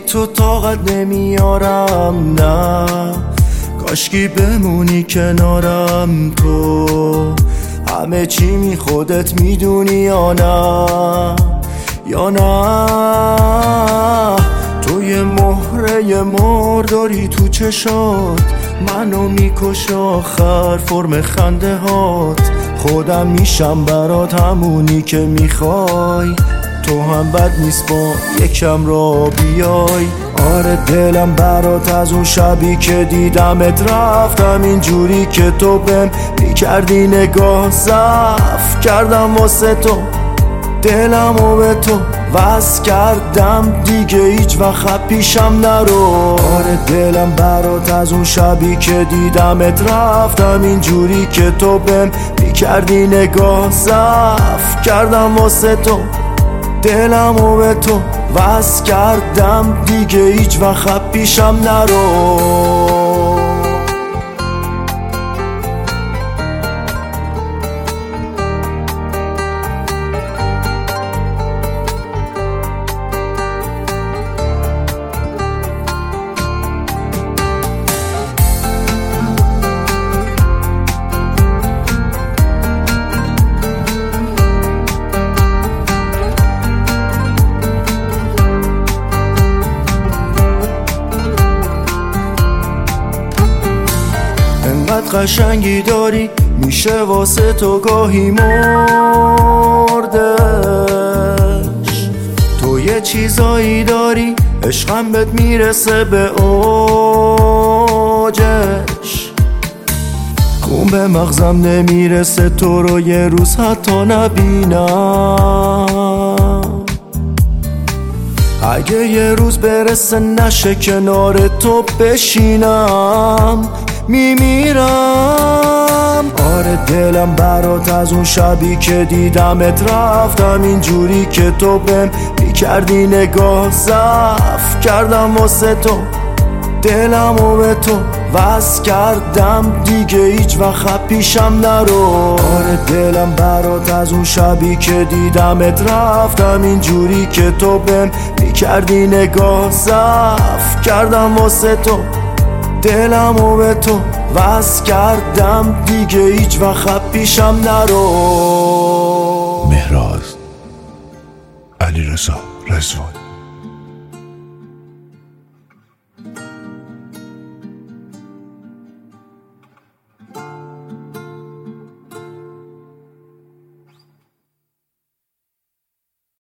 تو طاقت نمیارم، نه کاشکی بمونی کنارم. تو همه چی می خودت میدونی یا نه، یا نه. تو یه مهره مرداری تو چشات، منو میکش آخر فرم خنده هات. خودم میشم برات همونی که میخوای، تو هم بد نیست با یکم را بیای. آره دلم برات از اون شبی که دیدمت رفتم اینجوری که تو بهم میکردی نگاه. ضعف کردم واسه تو، دلمو به تو وصل کردم، دیگه هیچ وقت پیشم نرو. آره دلم برات از اون شبی که دیدمت رفتم اینجوری که تو بهم میکردی نگاه. ضعف کردم واسه تو، دلمو به تو وصل کردم، دیگه هیچ وقت پیشم نرو. انقدر قشنگی داری میشه واسه تو گاهی مردش. تو یه چیزایی داری عشقم بهت میرسه به اوجش. خون به مغزم نمیرسه تو رو یه روز حتی نبینم. اگه یه روز برسه نشه کنار تو بشینم میمیرم. آره دلم برات از اون شبی که دیدمت رفتم اینجوری که تو بهم میکردی نگاه. ضعف کردم واسه تو، دلمو به تو وصل کردم، دیگه هیچ وقت پیشم نرو. آره دلم برات از اون شبی که دیدمت رفتم اینجوری که تو بهم میکردی نگاه. ضعف کردم واسه تو، دلمو به تو وصل کردم، دیگه هیچ وقت پیشم نرو. مهراز علیرضا رضوان.